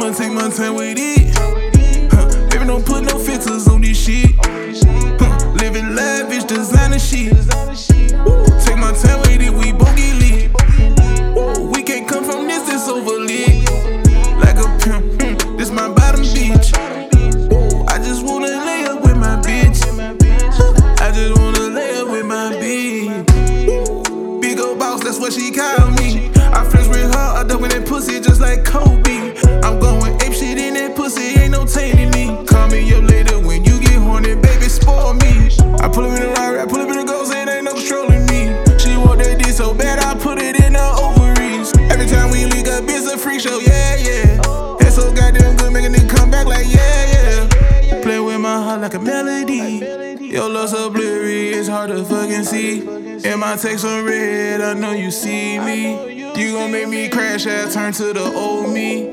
I'ma take my time with it. Baby, don't put no filters on this shit. Living lavish, designer shit. Take my time with it, we both get lit. We can't come from this over lit. Like a pimp, this my bottom bitch. I just wanna lay up with my bitch. I just wanna lay up with my bitch. Big ol' boss, that's what she call me. I flex with her, I dunk with that pussy just like Kobe. I'm going ape shit in that pussy, ain't no taming me. Call me up later when you get horny, baby, spoil me. I pull up in a Rari, I pull up in a Ghost, ain't no controlling me. She want that D so bad, I put it in her ovaries. Every time we link up, it's a freak show, yeah, yeah. It's so goddamn good, make a nigga come back like, yeah, yeah. Play with my heart like a melody. Your love so blurry, it's hard to fucking see. And my text on red, I know you see me. You gon' make me crash out, turn to the old me.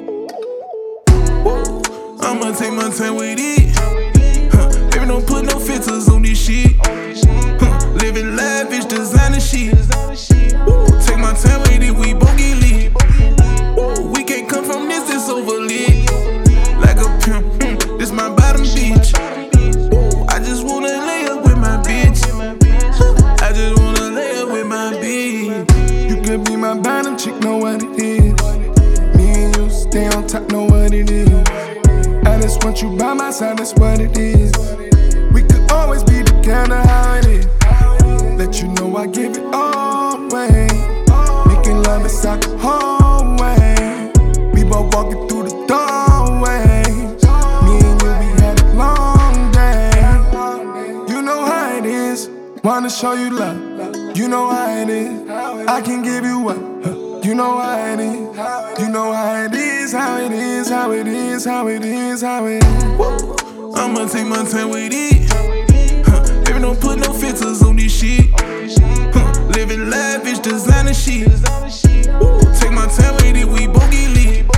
I'ma take my time with it. Baby, don't put no filters on this shit. Living lavish, designer shit. Take my time with it, we both get lit. We can't come from this over lit. Like a pimp, this my bottom bitch. I just wanna lay up with my bitch. I just wanna lay up with my bitch. You could be my bottom chick, know what it is. Me and you stay on top, know what it is. I just want you by my side, that's what it is. We could always be together, how it is. Let you know I give it all away. Making love inside the hallway. We both walking through the doorway. Me and you, we had a long day. You know how it is. Wanna show you love. You know how it is. I can give you what. You know how it is. You know how it is, how it is, how it is, how it is, how it is. I'ma take my time with it. Baby, don't put no filters on this shit. Living lavish, designer shit. Take my time with it, we both get lit.